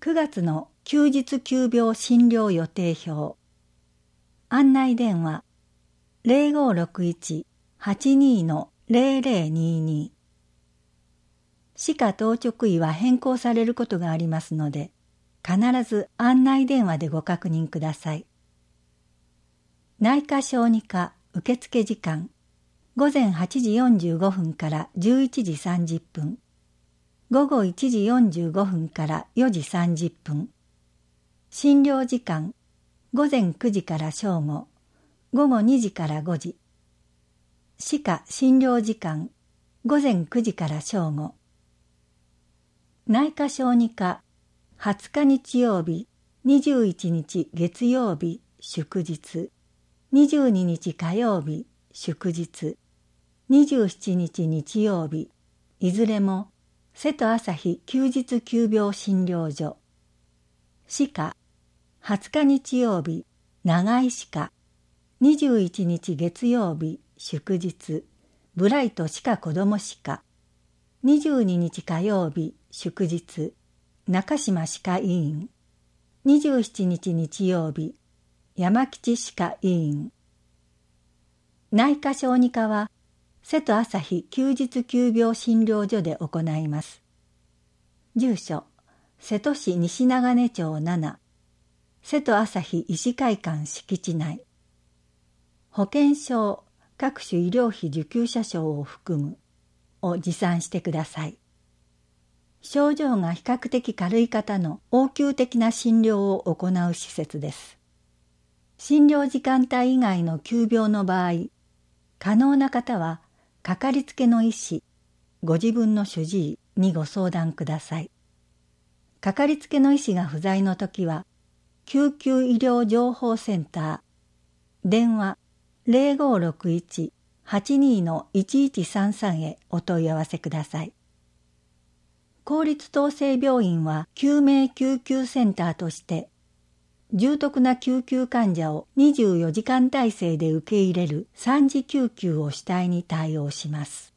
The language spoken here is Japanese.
9月の休日急病診療予定表。案内電話 0561-82-0022。歯科当直医は変更されることがありますので、必ず案内電話でご確認ください。内科小児科受付時間、午前8時45分から11時30分、午後1時45分から4時30分。診療時間、午前9時から正午、午後2時から5時。歯科診療時間、午前9時から正午。内科小児科、20日日曜日、21日月曜日、祝日、22日火曜日、祝日、27日日曜日、いずれも瀬戸朝日休日急病診療所。歯科、20日日曜日、長井歯科、21日月曜日、祝日、ブライト歯科子ども歯科、22日火曜日、祝日、中島歯科医院、27日日曜日、山吉歯科医院。内科小児科は、瀬戸朝日休日急病診療所で行います。住所、瀬戸市西長根町7、瀬戸朝日医師会館敷地内。保険証、各種医療費受給者証を含むを持参してください。症状が比較的軽い方の応急的な診療を行う施設です。診療時間帯以外の急病の場合、可能な方は、かかりつけの医師、ご自分の主治医にご相談ください。かかりつけの医師が不在のときは、救急医療情報センター、電話 0561-82-1133 へお問い合わせください。公立統制病院は救命救急センターとして、重篤な救急患者を24時間体制で受け入れる3次救急を主体に対応します。